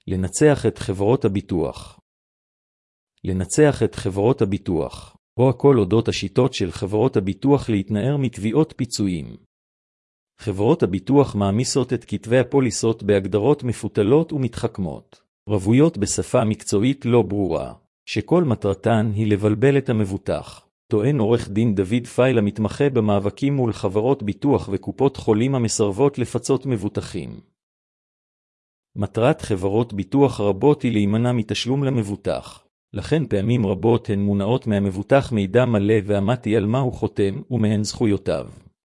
לנצח את חברות הביטוח. לנצח את חברות הביטוח, או הכל אודות השיטות של חברות הביטוח להתנער מתביעות פיצויים. חברות הביטוח מעמיסות את כתבי הפוליסות בהגדרות מפותלות ומתחכמות, רבויות בשפה מקצועית לא ברורה, שכל מטרתן היא לבלבל את המבוטח. טוען עורך דין דוד פייל המתמחה במאבקים מול חברות ביטוח וקופות חולים המסרבות לפצות מבוטחים. מטרת חברות ביטוח רבות היא להימנע מתשלום למבוטח, לכן פעמים רבות הן מונעות מהמבוטח מידע מלא ואמתי על מה הוא חותם ומהן זכויותיו.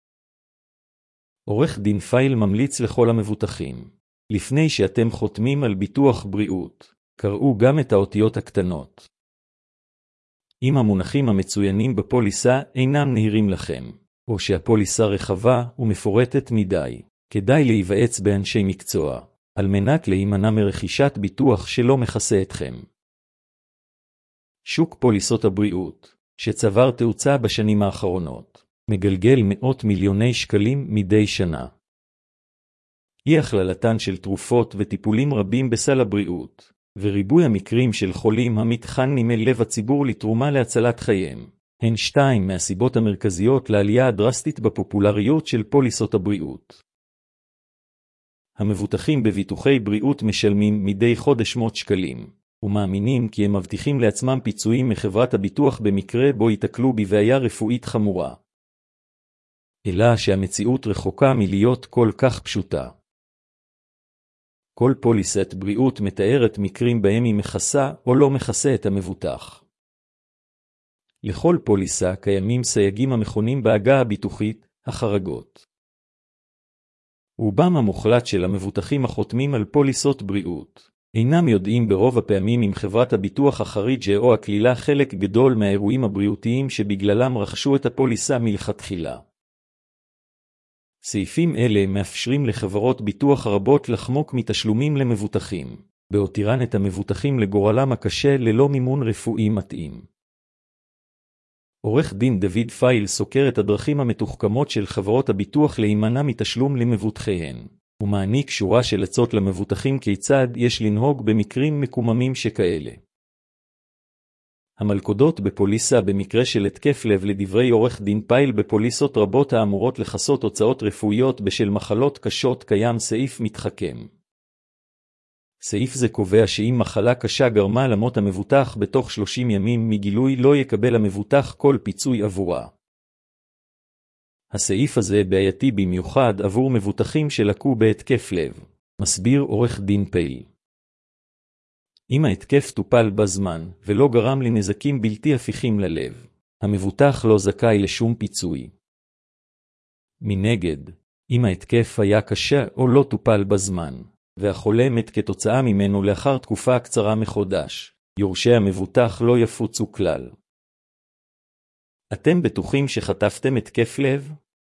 עורך דין פייל ממליץ לכל המבוטחים, לפני שאתם חותמים על ביטוח בריאות, קראו גם את האותיות הקטנות. אם המונחים המצוינים בפוליסה אינם נהירים לכם, או שהפוליסה רחבה ומפורטת מדי, כדאי להיוועץ באנשי מקצוע, על מנת להימנע מרכישת ביטוח שלא מכסה אתכם. שוק פוליסות הבריאות, שצבר תאוצה בשנים האחרונות, מגלגל מאות מיליוני שקלים מדי שנה. אי הכללתן של תרופות וטיפולים רבים בסל הבריאות, וריבוי המקרים של חולים המתחננים אל לב הציבור לתרומה להצלת חייהם, הן שתיים מהסיבות המרכזיות לעלייה הדרסטית בפופולריות של פוליסות הבריאות. המבוטחים בביטוחי בריאות משלמים מדי חודש מאות שקלים, ומאמינים כי הם מבטיחים לעצמם פיצויים מחברת הביטוח במקרה בו ייתקלו בבעיה רפואית חמורה. אלא שהמציאות רחוקה מלהיות כל כך פשוטה. כל פוליסת בריאות מתארת מקרים בהם היא מכסה או לא מכסה את המבוטח. לכל פוליסה קיימים סייגים המכונים בעגה הביטוחית, החרגות. רובם המוחלט של המבוטחים החותמים על פוליסות בריאות אינם יודעים ברוב הפעמים אם חברת הביטוח החריג'ה או הכלילה חלק גדול מהאירועים הבריאותיים שבגללם רכשו את הפוליסה מלכתחילה. סעיפים אלה מאפשרים לחברות ביטוח רבות לחמוק מתשלומים למבוטחים, בהותירן את המבוטחים לגורלם הקשה ללא מימון רפואי מתאים. עורך דין דוד פייל סוקר את הדרכים המתוחכמות של חברות הביטוח להימנע מתשלום למבוטחיהן, ומעניק שורה של עצות למבוטחים כיצד יש לנהוג במקרים מקוממים שכאלה. המלכודות בפוליסה במקרה של התקף לב. לדברי עורך דין פייל, בפוליסות רבות האמורות לכסות הוצאות רפואיות בשל מחלות קשות קיים סעיף מתחכם. סעיף זה קובע שאם מחלה קשה גרמה למות המבוטח בתוך 30 ימים מגילוי, לא יקבל המבוטח כל פיצוי עבורה. הסעיף הזה בעייתי במיוחד עבור מבוטחים שלקו בהתקף לב, מסביר עורך דין פייל. אם ההתקף טופל בזמן ולא גרם לנזקים בלתי הפיכים ללב, המבוטח לא זכאי לשום פיצוי. מנגד, אם ההתקף היה קשה או לא טופל בזמן, והחולה מת כתוצאה ממנו לאחר תקופה קצרה מחודש, יורשי המבוטח לא יפוצו כלל. אתם בטוחים שחטפתם התקף לב?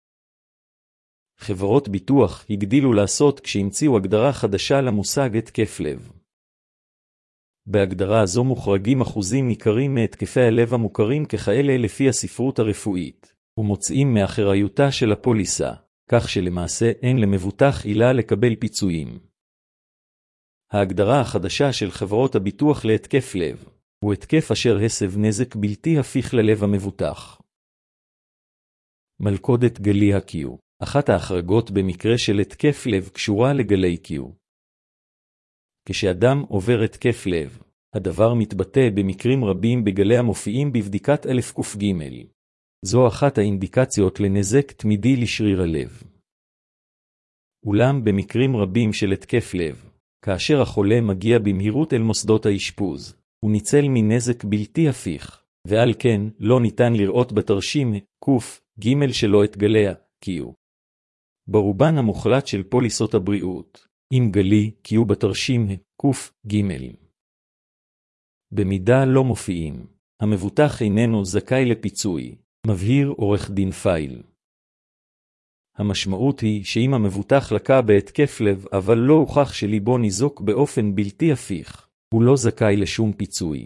חברות ביטוח הגדילו לעשות כשהמציאו הגדרה חדשה למושג התקף לב. בהגדרה זו מוחרגים אחוזים ניכרים מהתקפי הלב המוכרים ככאלה לפי הספרות הרפואית, ומוצאים מאחריותה של הפוליסה, כך שלמעשה אין למבוטח עילה לקבל פיצויים. ההגדרה החדשה של חברות הביטוח להתקף לב, הוא התקף אשר הסב נזק בלתי הפיך ללב המבוטח. מלכודת גלי ה-Q, אחת ההחרגות במקרה של התקף לב קשורה לגלי Q. כשאדם עובר התקף לב, הדבר מתבטא במקרים רבים בגלי המופיעים בבדיקת אלף ק"ג. זו אחת האינדיקציות לנזק תמידי לשריר הלב. אולם במקרים רבים של התקף לב, כאשר החולה מגיע במהירות אל מוסדות האשפוז, הוא ניצל מנזק בלתי הפיך, ועל כן לא ניתן לראות בתרשים ק"ג שלו את גלי ה-Q. ברובן המוחלט של פוליסות הבריאות, עם גלי Q בתרשים ק"ג. במידה לא מופיעים, המבוטח איננו זכאי לפיצוי, מבהיר עורך דין פייל. המשמעות היא שאם המבוטח לקה בהתקף לב אבל לא הוכח שליבו ניזוק באופן בלתי הפיך, הוא לא זכאי לשום פיצוי.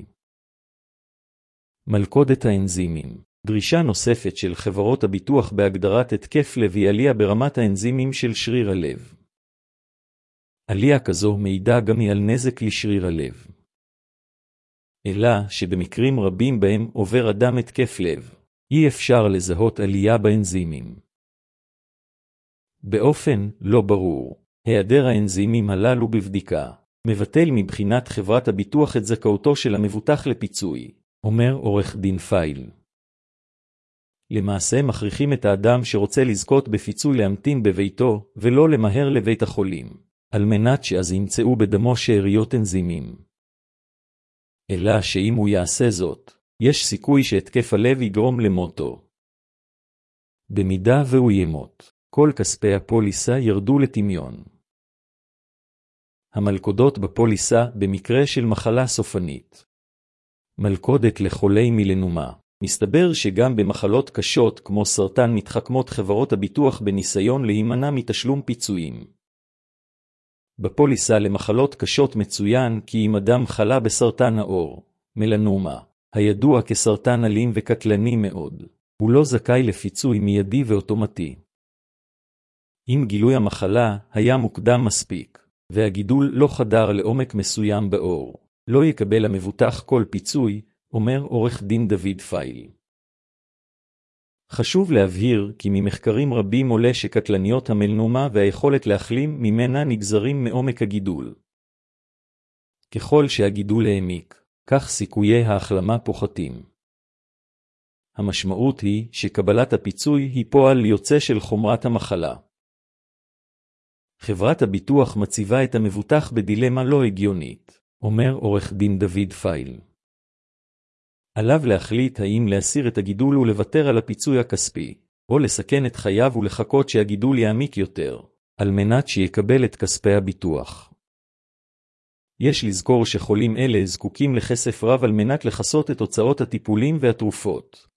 מלכודת האנזימים, דרישה נוספת של חברות הביטוח בהגדרת התקף לב היא עלייה ברמת האנזימים של שריר הלב. עלייה כזו מעידה גם על נזק לשריר הלב. אלא שבמקרים רבים בהם עובר אדם התקף לב, אי אפשר לזהות עלייה באנזימים. באופן לא ברור, היעדר האנזימים הללו בבדיקה, מבטל מבחינת חברת הביטוח את זכאותו של המבוטח לפיצוי, אומר עורך דין פייל. למעשה מכריחים את האדם שרוצה לזכות בפיצוי להמתין בביתו ולא למהר לבית החולים, על מנת שאז ימצאו בדמו שאריות אנזימים. אלא שאם הוא יעשה זאת, יש סיכוי שהתקף הלב יגרום למותו. במידה והוא ימות, כל כספי הפוליסה ירדו לטמיון. המלכודות בפוליסה במקרה של מחלה סופנית. מלכודת לחולי מלנומה. מסתבר שגם במחלות קשות כמו סרטן מתחכמות חברות הביטוח בניסיון להימנע מתשלום פיצויים. בפוליסה למחלות קשות מצוין כי אם אדם חלה בסרטן העור, מלנומה, הידוע כסרטן אלים וקטלני מאוד, הוא לא זכאי לפיצוי מיידי ואוטומטי. אם גילוי המחלה היה מוקדם מספיק, והגידול לא חדר לעומק מסוים בעור, לא יקבל המבוטח כל פיצוי, אומר עורך דין דוד פייל. חשוב להבהיר כי ממחקרים רבים עולה שקטלניות המלנומה והיכולת להחלים ממנה נגזרים מעומק הגידול. ככל שהגידול העמיק, כך סיכויי ההחלמה פוחתים. המשמעות היא שקבלת הפיצוי היא פועל יוצא של חומרת המחלה. חברת הביטוח מציבה את המבוטח בדילמה לא הגיונית, אומר עורך דין דוד פייל. עליו להחליט האם להסיר את הגידול ולוותר על הפיצוי הכספי, או לסכן את חייו ולחכות שהגידול יעמיק יותר, על מנת שיקבל את כספי הביטוח. יש לזכור שחולים אלה זקוקים לכסף רב על מנת לחסות את הוצאות הטיפולים והתרופות.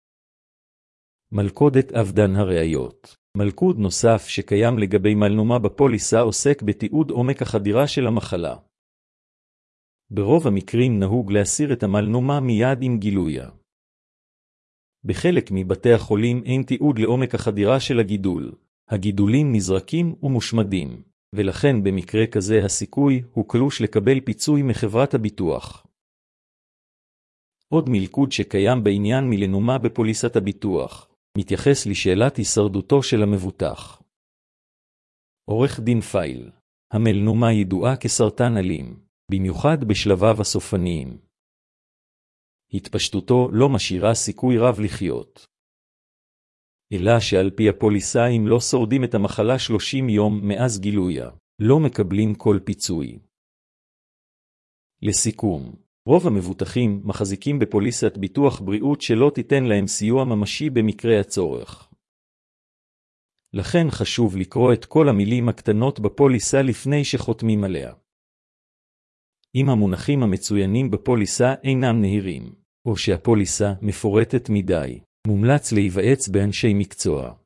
מלכודת אבדן הראיות. מלכוד נוסף שקיים לגבי מלנומה בפוליסה עוסק בתיעוד עומק החדירה של המחלה. ברוב המקרים נהוג להסיר את המלנומה מיד עם גילויה. בחלק מבתי החולים אין תיעוד לעומק החדירה של הגידול. הגידולים נזרקים ומושמדים, ולכן במקרה כזה הסיכוי הוא קלוש לקבל פיצוי מחברת הביטוח. עוד מלכוד שקיים בעניין מלנומה בפוליסת הביטוח, מתייחס לשאלת הישרדותו של המבוטח. עורך דין פייל, המלנומה ידועה כסרטן אלים, במיוחד בשלביו הסופניים. התפשטותו לא משאירה סיכוי רב לחיות. אלא שעל פי הפוליסה אם לא שורדים את המחלה 30 יום מאז גילויה, לא מקבלים כל פיצוי. לסיכום, רוב המבוטחים מחזיקים בפוליסת ביטוח בריאות שלא תיתן להם סיוע ממשי במקרה הצורך. לכן חשוב לקרוא את כל המילים הקטנות בפוליסה לפני שחותמים עליה. אם המונחים המצוינים בפוליסה אינם נהירים, או שהפוליסה מפורטת מדי, מומלץ להיוועץ באנשי מקצוע.